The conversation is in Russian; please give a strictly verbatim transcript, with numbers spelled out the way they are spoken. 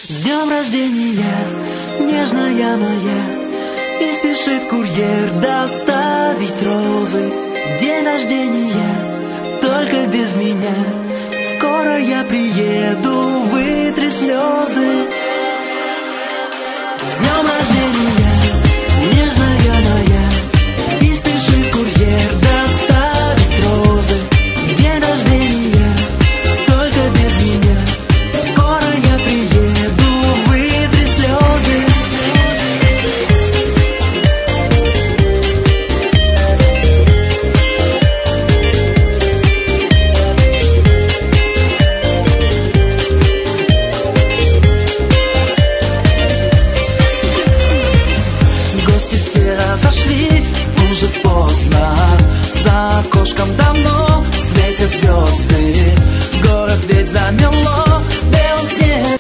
С днем рождения, нежная моя, и спешит курьер доставить розы. День рождения, только без меня. Скоро я приеду, вытри слезы.